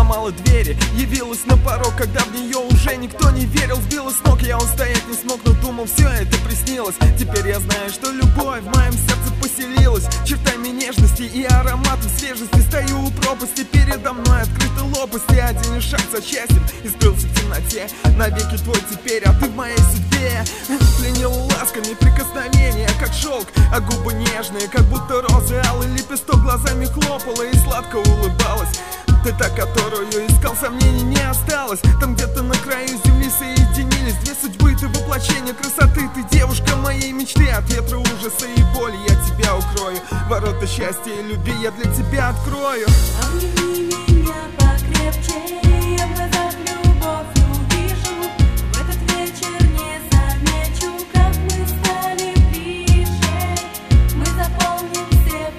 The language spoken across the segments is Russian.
сломала двери, явилась на порог, когда в нее уже никто не верил. Сбила с ног, я устоять не смог, но думал, все это приснилось. Теперь я знаю, что любовь в моем сердце поселилась, чертами нежности и ароматом свежести. Стою у пропасти, передо мной открыты лопасти. Один шаг за счастьем и скрылся в темноте. Навеки твой теперь, а ты в моей судьбе. Пленил ласками прикосновения, как шелк, а губы нежные, как будто розы. Алый лепесток глазами хлопала и сладко улыбалась. Ты та, которую искал, сомнений не осталось. Там где-то на краю земли соединились две судьбы. Ты воплощение красоты, ты девушка моей мечты. От ветра ужаса и боли я тебя укрою. Ворота счастья и любви я для тебя открою. Обними меня покрепче, я в глазах любовь увижу. В этот вечер не замечу, как мы стали ближе. Мы заполним все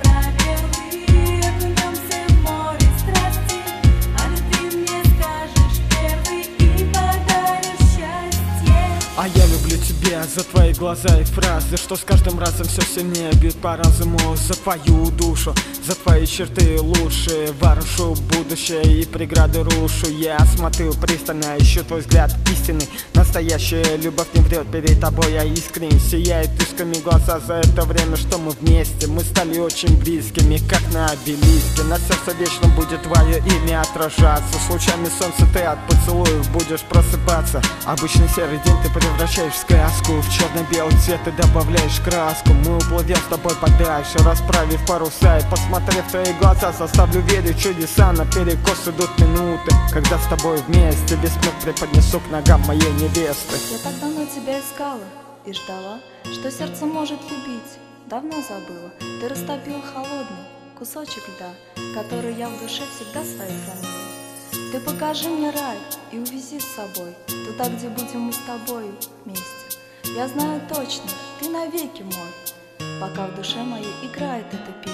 пробелы, окунемся в море страсти. А любви мне скажешь первый и подаришь счастье. А я люблю тебя за твои глаза и фразы, что с каждым разом все сильнее бьют по разуму. За твою душу, за твои черты лучшие, ворушу будущее и преграды рушу. Я смотрю пристально, ищу твой взгляд истинный. Настоящая любовь не врет, перед тобой я искренне. Сияет искрами глаза за это время, что мы вместе. Мы стали очень близкими, как на обелиске. На сердце вечно будет твое имя отражаться. С лучами солнца ты от поцелуев будешь просыпаться. Обычный серый день ты превращаешь в сказку, в черно-белый цвет ты добавляешь краску. Мы уплывем с тобой подальше, расправив паруса. И посмотрев в твои глаза, заставлю верить в чудеса. Наперекос идут минуты, когда с тобой вместе весь мир преподнесу к ногам моей невесты. Я так давно тебя искала и ждала, что сердце может любить. Давно забыла, ты растопил холодный кусочек льда, который я в душе всегда своей хранила. Ты покажи мне рай и увези с собой туда, где будем мы с тобою вместе. Я знаю точно, ты навеки мой, пока в душе моей играет эта песня.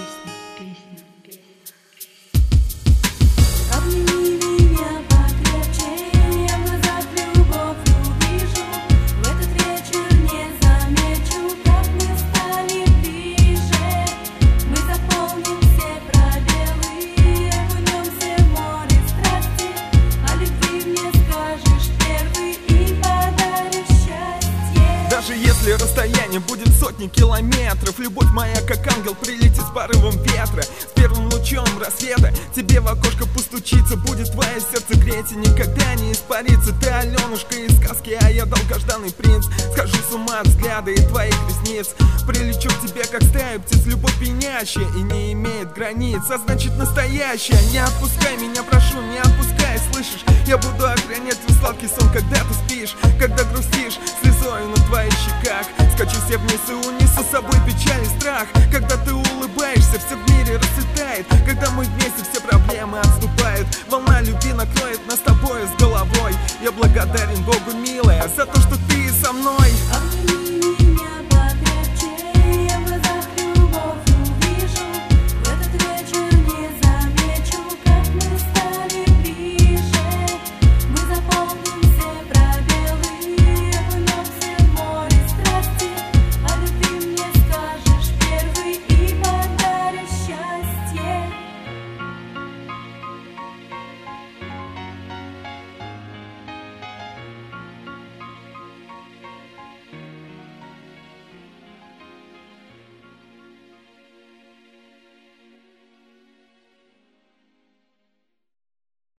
Обними меня покрепче, я в глазах любовь увижу. В этот вечер не замечу, как мы стали ближе. Мы заполним все пробелы, окунемся в море страсти. А любви мне скажешь первый и подаришь счастье. Даже если расстояние будет сотни километров, любовь моя, как ангел, прилетит с порывом ветра. С первым лучом рассвета тебе в окошко постучится, будет твое сердце греть и никогда не испарится. Ты Аленушка из сказки, а я долгожданный принц. Схожу с ума от взгляда и твоих ресниц. Прилечу к тебе, как стая птиц. Любовь пьянящая и не имеет границ, а значит настоящая. Не отпускай меня, прошу, не отпускай, слышишь? Я буду охранять твой сладкий сон, когда ты спишь. Когда грустишь, слезою на твоих щеках. Скачусь я вниз и унесу с собой печаль и страх. Когда ты улыбаешься, все в мире расцветает. Когда мы вместе, все проблемы отступают. Волна любви накроет нас с тобой с головой. Я благодарен Богу, милая, за то, что ты со мной.